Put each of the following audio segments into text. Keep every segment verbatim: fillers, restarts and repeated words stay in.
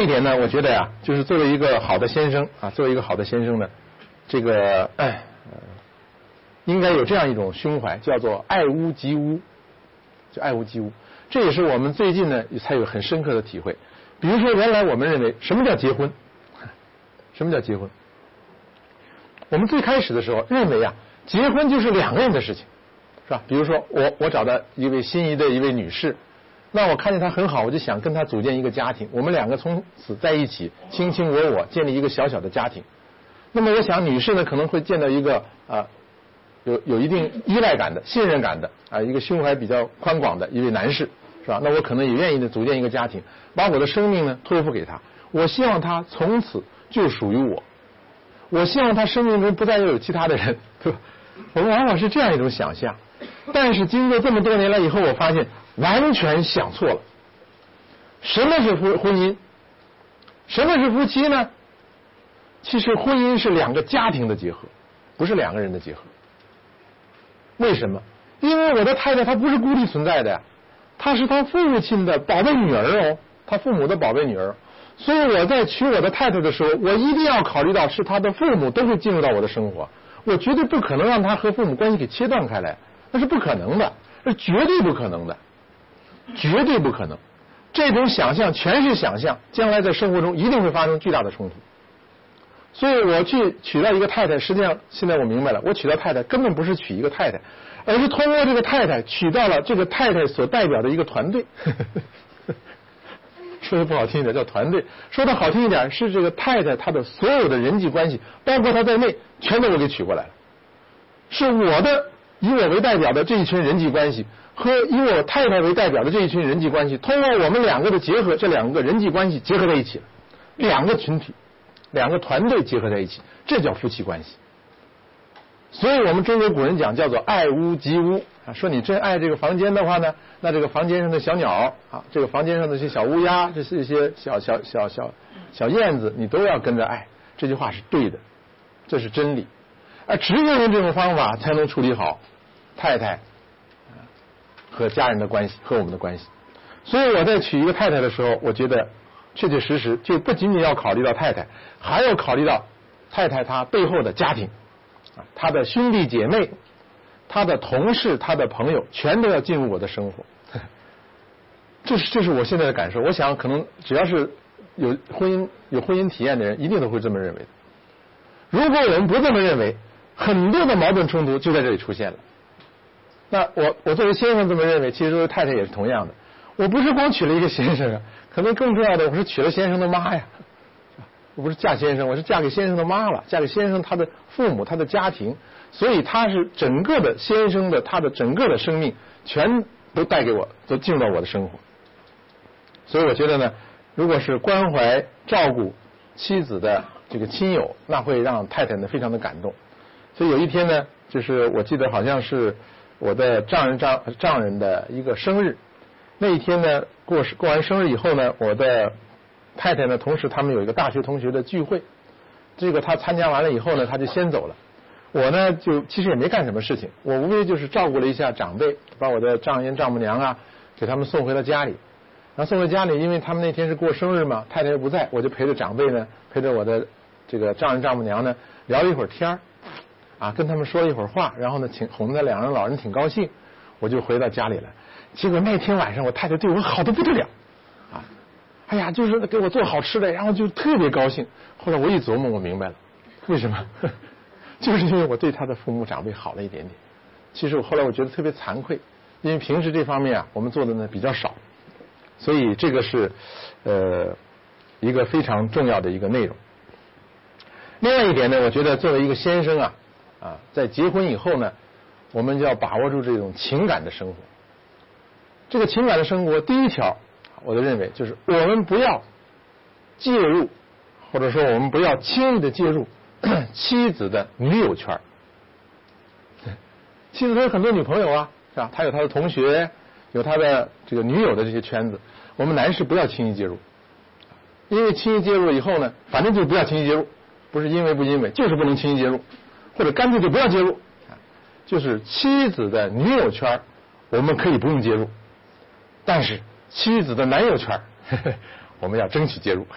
一点呢，我觉得呀、啊，就是作为一个好的先生啊，作为一个好的先生呢，这个哎、呃，应该有这样一种胸怀，叫做爱屋及乌，就爱屋及乌。这也是我们最近呢才有很深刻的体会。比如说，原来我们认为什么叫结婚？什么叫结婚？我们最开始的时候认为啊，结婚就是两个人的事情，是吧？比如说我我找到一位心仪的一位女士，那我看见她很好，我就想跟她组建一个家庭，我们两个从此在一起，卿卿我我，建立一个小小的家庭。那么我想女士呢可能会见到一个啊有有一定依赖感的、信任感的啊一个胸怀比较宽广的一位男士，是吧？那我可能也愿意的组建一个家庭，把我的生命呢托付给他。我希望他从此就属于我，我希望他生命中不再有其他的人，对吧？我们往往是这样一种想象，但是经过这么多年来以后，我发现完全想错了。什么是婚婚姻？什么是夫妻呢？其实婚姻是两个家庭的结合，不是两个人的结合。为什么？因为我的太太她不是孤立存在的呀，她是她父亲的宝贝女儿哦，她父母的宝贝女儿。所以我在娶我的太太的时候，我一定要考虑到是她的父母都会进入到我的生活，我绝对不可能让她和父母关系给切断开来，那是不可能的，那是绝对不可能的，绝对不可能。这种想象全是想象，将来在生活中一定会发生巨大的冲突。所以我去娶到一个太太，实际上现在我明白了，我娶到太太根本不是娶一个太太，而是通过这个太太娶到了这个太太所代表的一个团队。说的不好听一点叫团队，说的好听一点是这个太太她的所有的人际关系，包括她在内，全都我给娶过来了。是我的以我为代表的这一群人际关系和以我太太为代表的这一群人际关系，通过我们两个的结合，这两个人际关系结合在一起了，两个群体两个团队结合在一起，这叫夫妻关系。所以我们中国古人讲叫做爱屋及乌啊，说你真爱这个房间的话呢，那这个房间上的小鸟啊，这个房间上的这些小乌鸦，这是一些小小小小小燕子，你都要跟着爱。这句话是对的，这是真理。而只有用这种方法才能处理好太太和家人的关系和我们的关系。所以我在娶一个太太的时候，我觉得确确实实就不仅仅要考虑到太太，还要考虑到太太她背后的家庭，她的兄弟姐妹，她的同事，她的朋友，全都要进入我的生活。这是这是我现在的感受。我想可能只要是有婚姻有婚姻体验的人，一定都会这么认为的。如果我们不这么认为，很多的矛盾冲突就在这里出现了。那我我作为先生这么认为，其实作为太太也是同样的。我不是光娶了一个先生啊，可能更重要的，我是娶了先生的妈呀。我不是嫁先生，我是嫁给先生的妈了，嫁给先生他的父母，他的家庭，所以他是整个的先生的他的整个的生命全都带给我，都进入到我的生活。所以我觉得呢，如果是关怀照顾妻子的这个亲友，那会让太太呢非常的感动。所以有一天呢，就是我记得好像是我的丈人丈丈人的一个生日，那一天呢过过完生日以后呢，我的太太呢同时他们有一个大学同学的聚会，这个他参加完了以后呢，他就先走了。我呢就其实也没干什么事情，我无非就是照顾了一下长辈，把我的丈人丈母娘啊给他们送回了家里。然后送回家里，因为他们那天是过生日嘛，太太又不在，我就陪着长辈呢，陪着我的这个丈人丈母娘呢聊了一会儿天儿，啊，跟他们说了一会儿话，然后呢，挺哄得两人老人挺高兴，我就回到家里来。结果那天晚上，我太太对我好得不得了，啊，哎呀，就是给我做好吃的，然后就特别高兴。后来我一琢磨，我明白了，为什么？就是因为我对他的父母长辈好了一点点。其实我后来我觉得特别惭愧，因为平时这方面啊，我们做的呢比较少。所以这个是呃一个非常重要的一个内容。另外一点呢，我觉得作为一个先生啊啊，在结婚以后呢，我们就要把握住这种情感的生活。这个情感的生活，第一条，我就认为就是我们不要介入，或者说我们不要轻易的介入妻子的女友圈。妻子她有很多女朋友啊，是吧？她有她的同学，有他的这个女友的这些圈子，我们男士不要轻易介入，因为轻易介入以后呢，反正就不要轻易介入，不是因为不因为，就是不能轻易介入，或者干脆就不要介入。就是妻子的女友圈，我们可以不用介入，但是妻子的男友圈，呵呵我们要争取介入。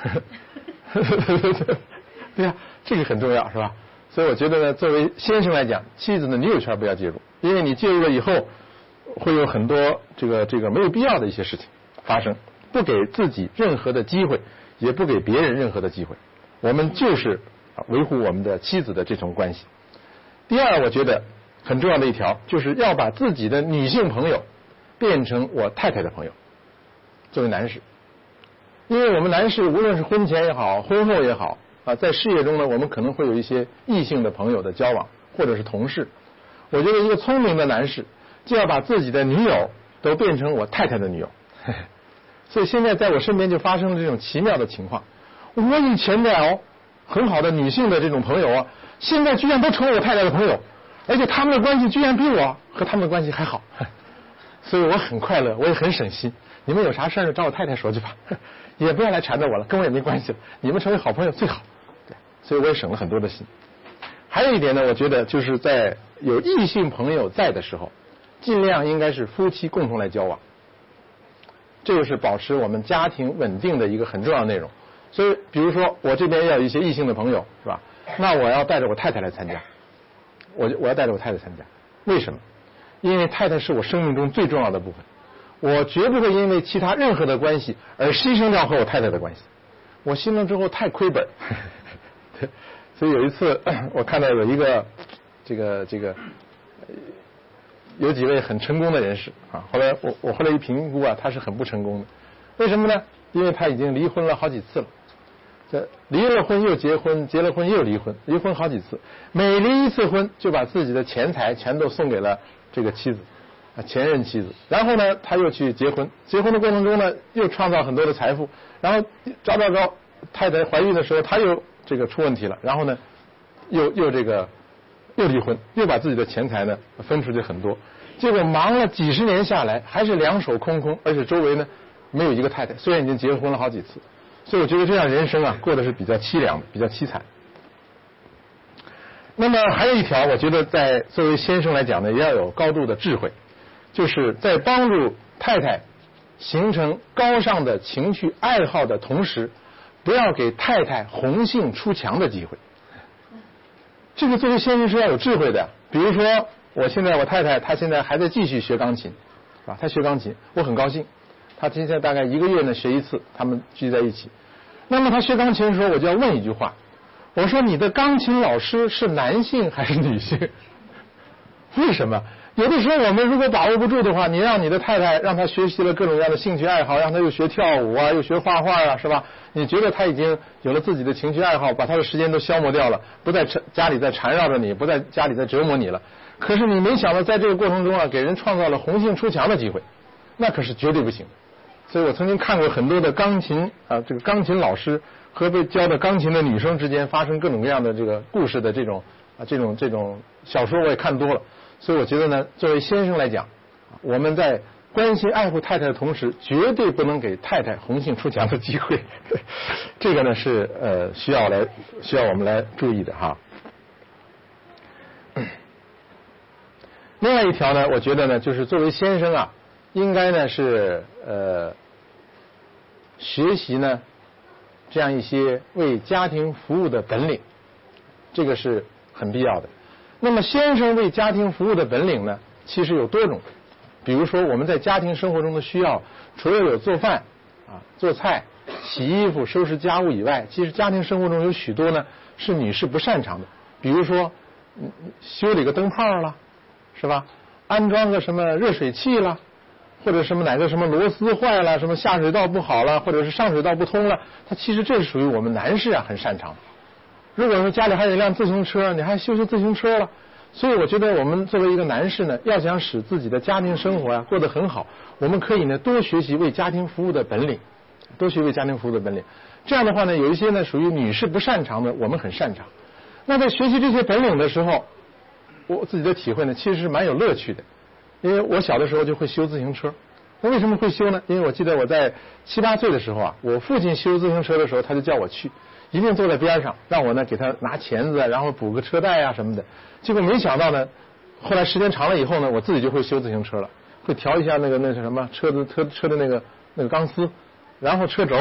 对呀，这个很重要，是吧？所以我觉得呢，作为先生来讲，妻子的女友圈不要介入，因为你介入了以后，会有很多这个这个没有必要的一些事情发生，不给自己任何的机会，也不给别人任何的机会。我们就是维护我们的妻子的这种关系。第二，我觉得很重要的一条，就是要把自己的女性朋友变成我太太的朋友。作为男士，因为我们男士无论是婚前也好，婚后也好啊，在事业中呢，我们可能会有一些异性的朋友的交往，或者是同事。我觉得一个聪明的男士就要把自己的女友都变成我太太的女友。所以现在在我身边就发生了这种奇妙的情况。我以前的哦很好的女性的这种朋友啊，现在居然都成了我太太的朋友，而且他们的关系居然比我和他们的关系还好。所以我很快乐，我也很省心。你们有啥事儿就找我太太说去吧，也不要来缠着我了，跟我也没关系了。你们成为好朋友最好。对，所以我也省了很多的心。还有一点呢，我觉得就是在有异性朋友在的时候，尽量应该是夫妻共同来交往，这个是保持我们家庭稳定的一个很重要的内容。所以比如说我这边要有一些异性的朋友，是吧？那我要带着我太太来参加，我我要带着我太太参加。为什么？因为太太是我生命中最重要的部分，我绝不会因为其他任何的关系而牺牲掉和我太太的关系。我牺牲之后太亏本。所以有一次我看到有一个这个这个有几位很成功的人士啊，后来我我后来一评估啊，他是很不成功的。为什么呢？因为他已经离婚了好几次了，这离了婚又结婚，结了婚又离婚，离婚好几次，每离一次婚就把自己的钱财全都送给了这个妻子啊，前任妻子。然后呢，他又去结婚，结婚的过程中呢，又创造很多的财富，然后找找找太太怀孕的时候，他又这个出问题了，然后呢，又又这个又离婚，又把自己的钱财呢分出去很多，结果忙了几十年下来，还是两手空空，而且周围呢没有一个太太，虽然已经结婚了好几次。所以我觉得这样人生啊过得是比较凄凉的，比较凄惨。那么还有一条，我觉得在作为先生来讲呢，也要有高度的智慧，就是在帮助太太形成高尚的情趣爱好的同时，不要给太太红杏出墙的机会。这个作为先生是要有智慧的。比如说我现在我太太她现在还在继续学钢琴啊，她学钢琴，我很高兴。她现在大概一个月呢学一次，他们聚在一起。那么她学钢琴的时候，我就要问一句话，我说你的钢琴老师是男性还是女性？为什么？有的时候我们如果把握不住的话，你让你的太太让她学习了各种各样的兴趣爱好，让她又学跳舞啊，又学画画啊，是吧？你觉得她已经有了自己的情趣爱好，把她的时间都消磨掉了，不在家里再缠绕着你，不在家里再折磨你了。可是你没想到在这个过程中啊，给人创造了红杏出墙的机会，那可是绝对不行。所以我曾经看过很多的钢琴啊，这个钢琴老师和被教的钢琴的女生之间发生各种各样的这个故事的这种啊这种这种小说我也看多了。所以我觉得呢，作为先生来讲，我们在关心爱护太太的同时，绝对不能给太太红杏出墙的机会。这个呢是呃需要来需要我们来注意的哈。另外一条呢，我觉得呢，就是作为先生啊，应该呢是呃学习呢这样一些为家庭服务的本领，这个是很必要的。那么先生为家庭服务的本领呢，其实有多种。比如说我们在家庭生活中的需要，除了有做饭啊、做菜、洗衣服、收拾家务以外，其实家庭生活中有许多呢是女士不擅长的。比如说修理个灯泡啦，是吧？安装个什么热水器啦，或者什么哪个什么螺丝坏了，什么下水道不好了，或者是上水道不通了，它其实这是属于我们男士啊很擅长的。如果说家里还有一辆自行车，你还修修自行车了。所以我觉得我们作为一个男士呢，要想使自己的家庭生活啊过得很好，我们可以呢多学习为家庭服务的本领，多学为家庭服务的本领。这样的话呢，有一些呢属于女士不擅长的，我们很擅长。那在学习这些本领的时候，我自己的体会呢，其实是蛮有乐趣的。因为我小的时候就会修自行车。那为什么会修呢？因为我记得我在七八岁的时候啊，我父亲修自行车的时候，他就叫我去，一定坐在边上，让我呢给他拿钳子，然后补个车带啊什么的。结果没想到呢，后来时间长了以后呢，我自己就会修自行车了，会调一下那个那是什么车子车车的那个那个钢丝，然后车轴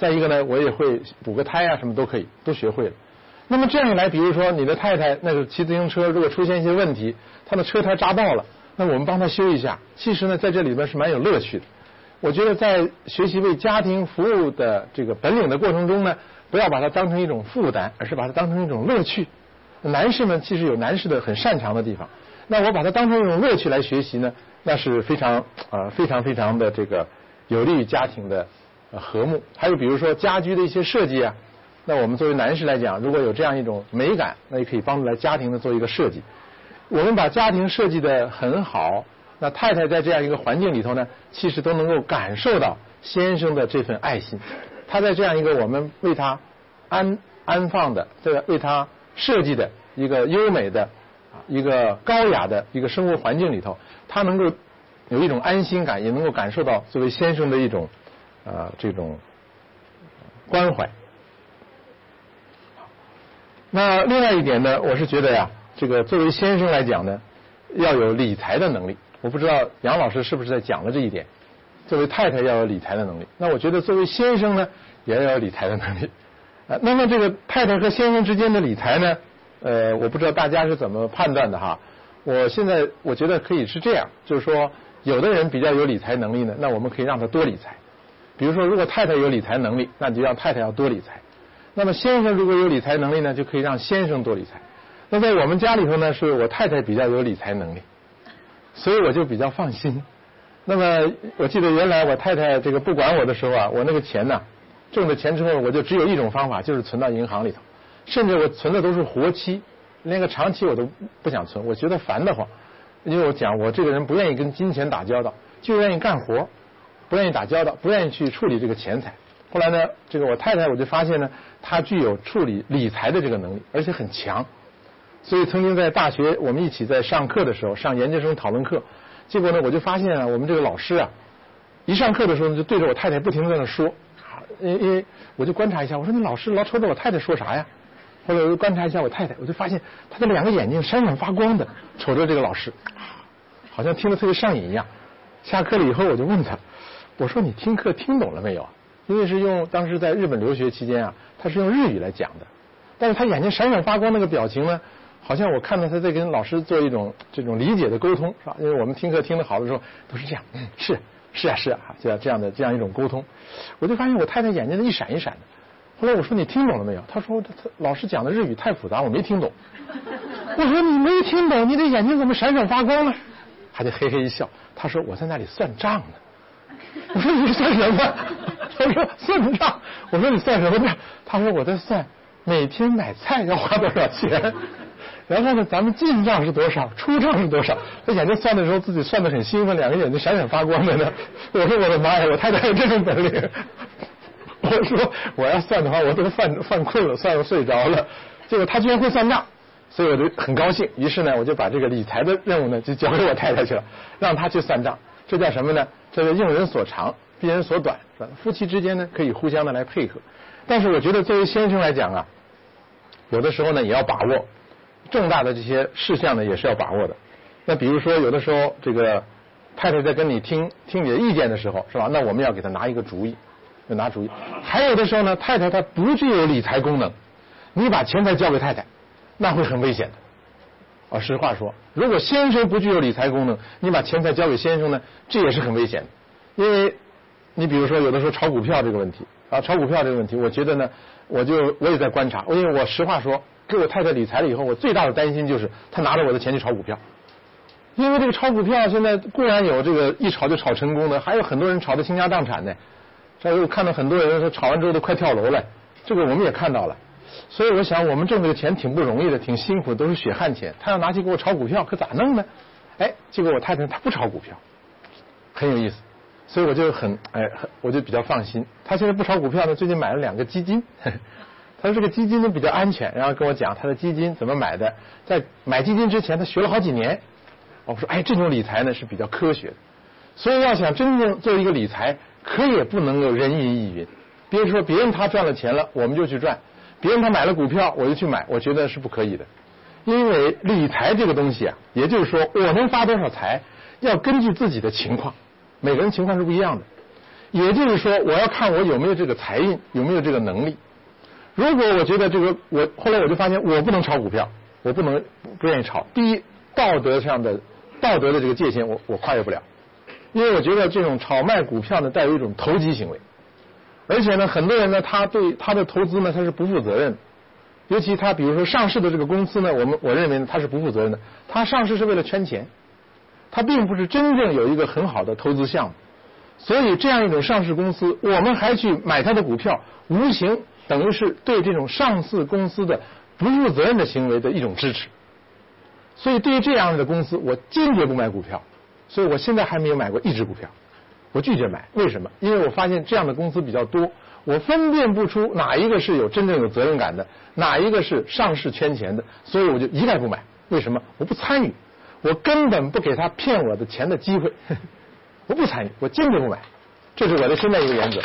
再一个呢，我也会补个胎啊，什么都可以，都学会了。那么这样一来，比如说你的太太那个骑自行车，如果出现一些问题，她的车胎扎到了，那我们帮她修一下。其实呢，在这里边是蛮有乐趣的。我觉得在学习为家庭服务的这个本领的过程中呢，不要把它当成一种负担，而是把它当成一种乐趣。男士们其实有男士的很擅长的地方，那我把它当成一种乐趣来学习呢，那是非常啊、呃、非常非常的这个有利于家庭的、呃、和睦。还有比如说家居的一些设计啊，那我们作为男士来讲，如果有这样一种美感，那也可以帮助来家庭的做一个设计。我们把家庭设计得很好，那太太在这样一个环境里头呢，其实都能够感受到先生的这份爱心。他在这样一个我们为他安安放的，这个为他设计的一个优美的、一个高雅的一个生活环境里头，他能够有一种安心感，也能够感受到作为先生的一种呃这种关怀。那另外一点呢，我是觉得呀，这个作为先生来讲呢，要有理财的能力。我不知道杨老师是不是在讲了这一点。作为太太要有理财的能力，那我觉得作为先生呢，也要有理财的能力。呃，那么这个太太和先生之间的理财呢，呃，我不知道大家是怎么判断的哈。我现在我觉得可以是这样，就是说，有的人比较有理财能力呢，那我们可以让他多理财。比如说，如果太太有理财能力，那就让太太要多理财。那么先生如果有理财能力呢，就可以让先生多理财。那在我们家里头呢，是我太太比较有理财能力，所以我就比较放心。那么我记得原来我太太这个不管我的时候啊，我那个钱呢，挣的钱之后，我就只有一种方法，就是存到银行里头，甚至我存的都是活期，连个长期我都不想存，我觉得烦得慌。因为我讲我这个人不愿意跟金钱打交道，就愿意干活，不愿意打交道，不愿意去处理这个钱财。后来呢，这个我太太我就发现呢，她具有处理理财的这个能力，而且很强。所以曾经在大学我们一起在上课的时候，上研究生讨论课，结果呢我就发现啊，我们这个老师啊，一上课的时候就对着我太太不停地在那说，因因为我就观察一下，我说你老师老瞅着我太太说啥呀？后来我就观察一下我太太，我就发现她的两个眼睛闪闪发光的瞅着这个老师，好像听得特别上瘾一样。下课了以后我就问她，我说你听课听懂了没有？因为是用当时在日本留学期间啊，他是用日语来讲的，但是他眼睛闪闪发光那个表情呢，好像我看到他在跟老师做一种这种理解的沟通，是吧？因为我们听课听得好的时候都是这样，嗯，是是啊是啊，就要这样的这样一种沟通。我就发现我太太眼睛一闪一闪的。后来我说你听懂了没有？他说他老师讲的日语太复杂，我没听懂。我说你没听懂，你的眼睛怎么闪闪发光呢？他就嘿嘿一笑，他说我在那里算账呢。我说你算什么？他说算账。我说你算什么账？他说我在算每天买菜要花多少钱，然后呢咱们进账是多少，出账是多少。他眼睛算的时候自己算得很兴奋，两个眼睛闪闪发光的呢。我说我的妈呀，我太太有这种本领。我说我要算的话，我都犯犯困了，算了睡着了。结果他居然会算账，所以我就很高兴。于是呢，我就把这个理财的任务呢就交给我太太去了，让她去算账。这叫什么呢？这叫应人所长，避人所短，是吧？夫妻之间呢可以互相的来配合。但是我觉得作为先生来讲啊，有的时候呢也要把握重大的这些事项呢也是要把握的。那比如说有的时候这个太太在跟你听听你的意见的时候，是吧？那我们要给她拿一个主意，要拿主意。还有的时候呢，太太她不具有理财功能，你把钱财交给太太，那会很危险的。啊，实话说，如果先生不具有理财功能，你把钱财交给先生呢，这也是很危险的。因为你比如说有的时候炒股票这个问题啊，炒股票这个问题，我觉得呢，我就我也在观察，因为我实话说，给我太太理财了以后，我最大的担心就是她拿着我的钱去炒股票。因为这个炒股票现在固然有这个一炒就炒成功的，还有很多人炒得倾家荡产的。这我看到很多人说炒完之后都快跳楼了，这个我们也看到了。所以我想我们挣这个钱挺不容易的，挺辛苦，都是血汗钱。他要拿去给我炒股票，可咋弄呢？哎，结果我太太她不炒股票，很有意思。所以我就很哎，我就比较放心。他现在不炒股票呢，最近买了两个基金。呵呵他说这个基金呢比较安全，然后跟我讲他的基金怎么买的。在买基金之前，他学了好几年。我说哎，这种理财呢是比较科学的。所以要想真正做一个理财，可也不能够人云亦云。比如说别人他赚了钱了，我们就去赚。别人他买了股票，我就去买，我觉得是不可以的。因为理财这个东西啊，也就是说我能发多少财，要根据自己的情况，每个人情况是不一样的。 也就是说，我要看我有没有这个财运，有没有这个能力。如果我觉得这个，我后来我就发现我不能炒股票，我不能不愿意炒。第一，道德上的道德的这个界限我我跨越不了，因为我觉得这种炒卖股票呢带有一种投机行为，而且呢很多人呢他对他的投资呢他是不负责任的，尤其他比如说上市的这个公司呢，我们我认为呢他是不负责任的，他上市是为了圈钱，他并不是真正有一个很好的投资项目。所以这样一种上市公司，我们还去买它的股票，无形等于是对这种上市公司的不负责任的行为的一种支持。所以对于这样的公司，我坚决不买股票。所以我现在还没有买过一只股票，我拒绝买。为什么？因为我发现这样的公司比较多，我分辨不出哪一个是有真正有责任感的，哪一个是上市圈钱的，所以我就一概不买。为什么？我不参与，我根本不给他骗我的钱的机会。我不参与，我坚决不买，这是我的现在一个原则。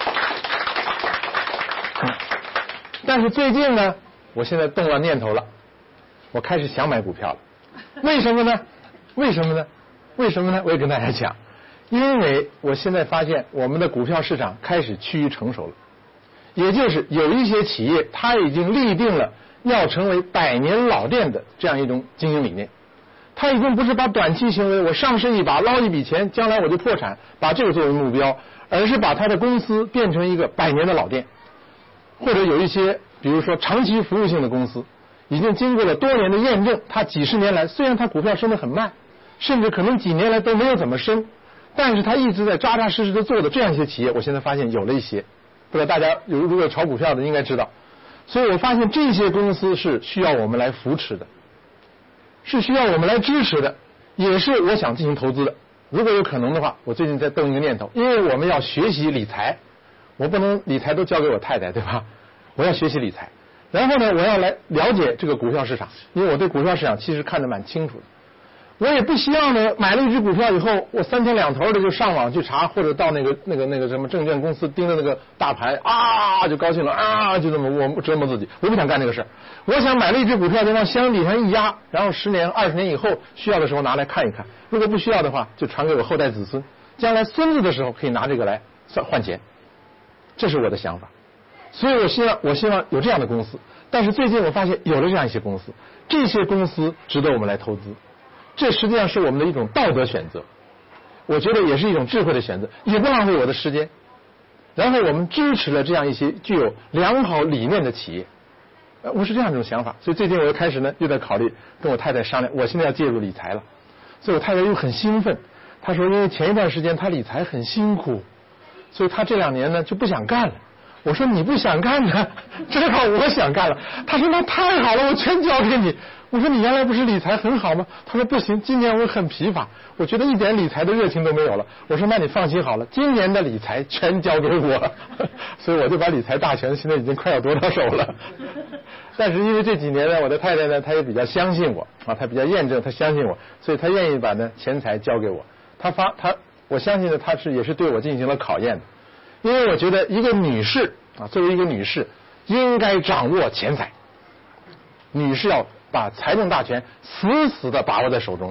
嗯、但是最近呢，我现在动了念头了，我开始想买股票了。为什么呢？为什么呢？为什么呢？我也跟大家讲，因为我现在发现我们的股票市场开始趋于成熟了，也就是有一些企业它已经立定了要成为百年老店的这样一种经营理念。他已经不是把短期行为，我上市一把捞一笔钱，将来我就破产，把这个作为目标，而是把他的公司变成一个百年的老店。或者有一些比如说长期服务性的公司，已经经过了多年的验证，它几十年来虽然它股票升得很慢，甚至可能几年来都没有怎么升，但是它一直在扎扎实实的做的这样一些企业，我现在发现有了一些，不知道大家有如果炒股票的应该知道。所以我发现这些公司是需要我们来扶持的，是需要我们来支持的，也是我想进行投资的。如果有可能的话，我最近在动一个念头，因为我们要学习理财，我不能理财都交给我太太，对吧？我要学习理财，然后呢，我要来了解这个股票市场，因为我对股票市场其实看得蛮清楚的。我也不希望呢，买了一只股票以后，我三天两头的就上网去查，或者到那个那个那个什么证券公司盯着那个大盘啊，就高兴了啊，就这么我折磨自己。我不想干这个事儿，我想买了一只股票就往箱底上一压，然后十年二十年以后需要的时候拿来看一看，如果不需要的话，就传给我后代子孙，将来孙子的时候可以拿这个来算换钱。这是我的想法，所以我希望我希望有这样的公司。但是最近我发现有了这样一些公司，这些公司值得我们来投资。这实际上是我们的一种道德选择，我觉得也是一种智慧的选择，也不浪费我的时间。然后我们支持了这样一些具有良好理念的企业，呃，我是这样一种想法。所以最近我又开始呢，又在考虑跟我太太商量，我现在要介入理财了。所以我太太又很兴奋，她说因为前一段时间她理财很辛苦，所以她这两年呢就不想干了。我说你不想干呢，正好我想干了。她说那太好了，我全交给你。我说你原来不是理财很好吗？他说不行，今年我很疲乏，我觉得一点理财的热情都没有了。我说那你放心好了，今年的理财全交给我。所以我就把理财大权现在已经快要夺到手了。但是因为这几年呢，我的太太呢，她也比较相信我啊，她比较验证，她相信我，所以她愿意把呢钱财交给我。她发她，我相信呢，她是也是对我进行了考验的，因为我觉得一个女士啊，作为一个女士，应该掌握钱财，女士要把财政大权死死地把握在手中，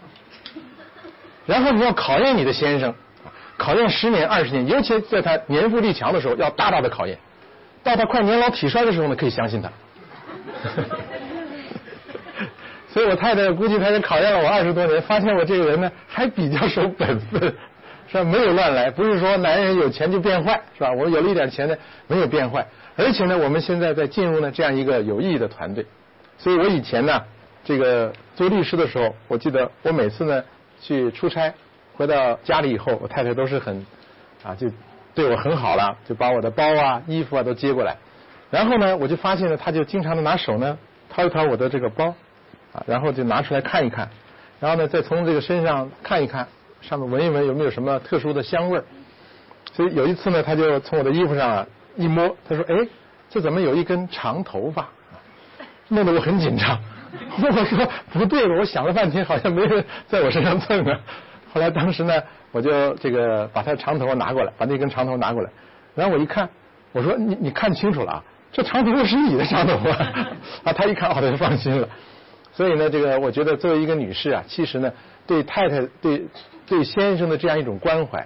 然后你要考验你的先生，考验十年二十年，尤其在他年富力强的时候要大大的考验，到他快年老体衰的时候呢，可以相信他。所以我太太估计她也考验了我二十多年，发现我这个人呢还比较守本分，是吧？没有乱来，不是说男人有钱就变坏，是吧？我有了一点钱呢，没有变坏，而且呢，我们现在在进入呢这样一个有意义的团队。所以我以前呢，这个做律师的时候，我记得我每次呢去出差，回到家里以后，我太太都是很啊，就对我很好了，就把我的包啊、衣服啊都接过来。然后呢，我就发现呢，她就经常的拿手呢掏一掏我的这个包啊，然后就拿出来看一看，然后呢再从这个身上看一看，上面闻一闻有没有什么特殊的香味儿。所以有一次呢，她就从我的衣服上啊一摸，她说：“哎，这怎么有一根长头发？”弄得我很紧张，我说不对了，我想了半天，好像没人在我身上蹭啊。后来当时呢，我就这个把他长头拿过来，把那根长头拿过来，然后我一看，我说你你看清楚了啊，这长头发是你的长头发啊。他一看，哦，他就放心了。所以呢，这个我觉得作为一个女士啊，其实呢，对太太对对先生的这样一种关怀，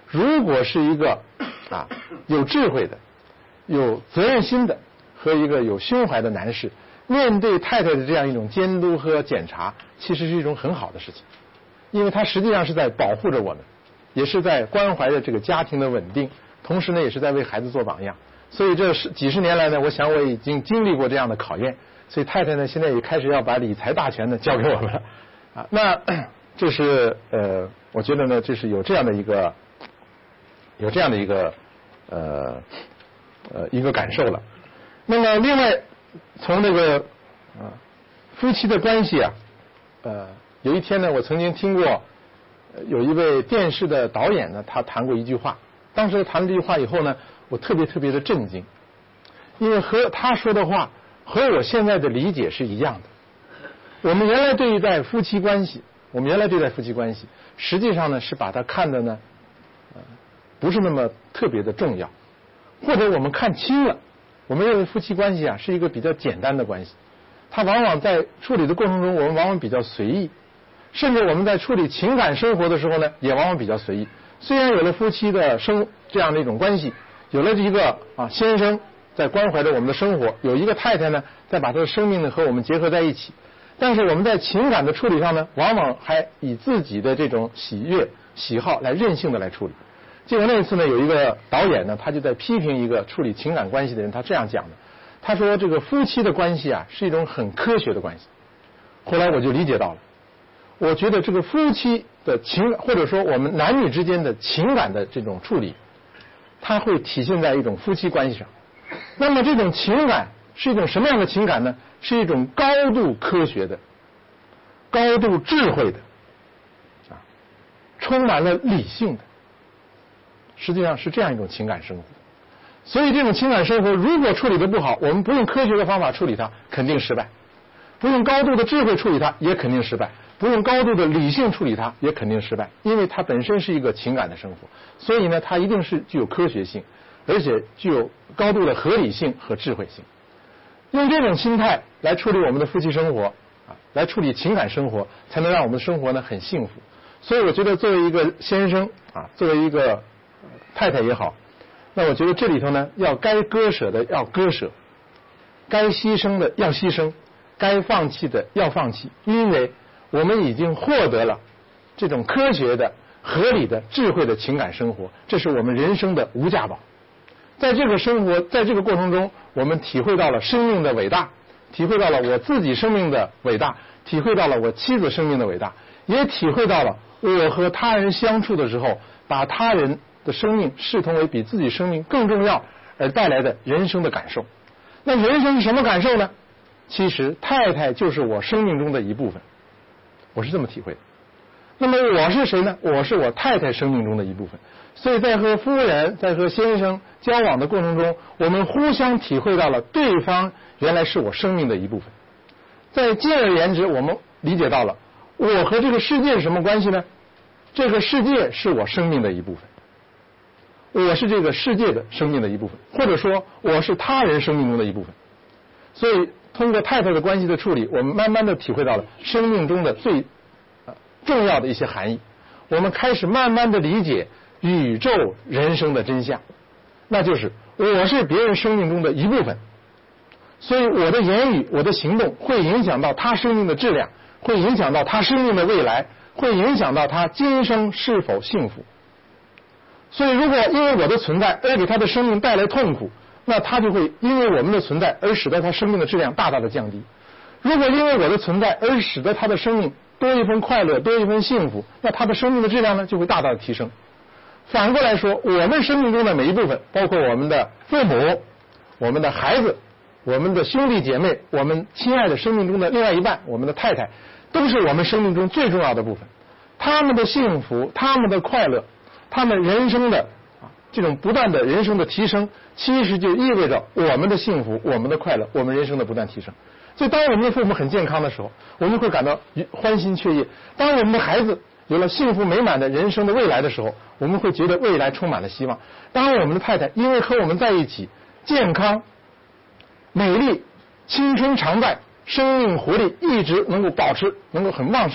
如果是一个啊有智慧的、有责任心的和一个有胸怀的男士，面对太太的这样一种监督和检查，其实是一种很好的事情，因为他实际上是在保护着我们，也是在关怀着这个家庭的稳定，同时呢也是在为孩子做榜样。所以这是几十年来呢，我想我已经经历过这样的考验，所以太太呢现在也开始要把理财大权呢交给我们了啊。那这是呃，我觉得呢这是有这样的一个有这样的一个呃呃一个感受了。那么另外从这个啊夫妻的关系啊，呃有一天呢，我曾经听过有一位电视的导演呢，他谈过一句话。当时谈了这句话以后呢，我特别特别的震惊，因为和他说的话和我现在的理解是一样的。我们原来对待夫妻关系，我们原来对待夫妻关系，实际上呢是把它看的呢，呃，不是那么特别的重要，或者我们看清了，我们认为夫妻关系啊是一个比较简单的关系，它往往在处理的过程中，我们往往比较随意，甚至我们在处理情感生活的时候呢，也往往比较随意。虽然有了夫妻的生这样的一种关系，有了一个啊先生在关怀着我们的生活，有一个太太呢在把他的生命呢和我们结合在一起，但是我们在情感的处理上呢，往往还以自己的这种喜悦喜好来任性的来处理。结果那一次呢，有一个导演呢，他就在批评一个处理情感关系的人，他这样讲的，他说这个夫妻的关系啊是一种很科学的关系。后来我就理解到了，我觉得这个夫妻的情，或者说我们男女之间的情感的这种处理，它会体现在一种夫妻关系上。那么这种情感是一种什么样的情感呢？是一种高度科学的、高度智慧的啊，充满了理性的，实际上是这样一种情感生活。所以这种情感生活如果处理得不好，我们不用科学的方法处理它，肯定失败；不用高度的智慧处理它，也肯定失败；不用高度的理性处理它，也肯定失败。因为它本身是一个情感的生活，所以呢，它一定是具有科学性，而且具有高度的合理性和智慧性。用这种心态来处理我们的夫妻生活啊，来处理情感生活，才能让我们的生活呢很幸福。所以我觉得作为一个先生啊，作为一个太太也好，那我觉得这里头呢，要该割舍的要割舍，该牺牲的要牺牲，该放弃的要放弃，因为我们已经获得了这种科学的、合理的、智慧的情感生活，这是我们人生的无价宝。在这个生活，在这个过程中，我们体会到了生命的伟大，体会到了我自己生命的伟大，体会到了我妻子生命的伟大，也体会到了我和他人相处的时候，把他人的生命视同为比自己生命更重要而带来的人生的感受。那人生是什么感受呢？其实太太就是我生命中的一部分，我是这么体会的。那么我是谁呢？我是我太太生命中的一部分。所以在和夫人、在和先生交往的过程中，我们互相体会到了对方原来是我生命的一部分。再进而言之，我们理解到了我和这个世界是什么关系呢？这个世界是我生命的一部分，我是这个世界的生命的一部分，或者说我是他人生命中的一部分。所以通过太太的关系的处理，我们慢慢的体会到了生命中的最重要的一些含义。我们开始慢慢的理解宇宙人生的真相，那就是我是别人生命中的一部分，所以我的言语、我的行动会影响到他生命的质量，会影响到他生命的未来，会影响到他今生是否幸福。所以如果因为我的存在而给他的生命带来痛苦，那他就会因为我们的存在而使得他生命的质量大大的降低。如果因为我的存在而使得他的生命多一份快乐，多一份幸福，那他的生命的质量呢就会大大的提升。反过来说，我们生命中的每一部分，包括我们的父母、我们的孩子、我们的兄弟姐妹、我们亲爱的生命中的另外一半、我们的太太，都是我们生命中最重要的部分。他们的幸福、他们的快乐、他们人生的啊这种不断的人生的提升，其实就意味着我们的幸福、我们的快乐、我们人生的不断提升。所以当我们的父母很健康的时候，我们会感到欢欣雀跃；当我们的孩子有了幸福美满的人生的未来的时候，我们会觉得未来充满了希望。当我们的太太因为和我们在一起，健康、美丽、青春常在，生命活力一直能够保持，能够很旺盛，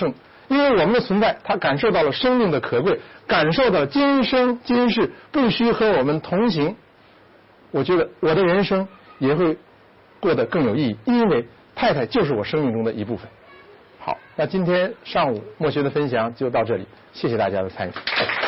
因为我们的存在，他感受到了生命的可贵，感受到今生今世必须和我们同行。我觉得我的人生也会过得更有意义，因为太太就是我生命中的一部分。好，那今天上午墨学的分享就到这里，谢谢大家的参与。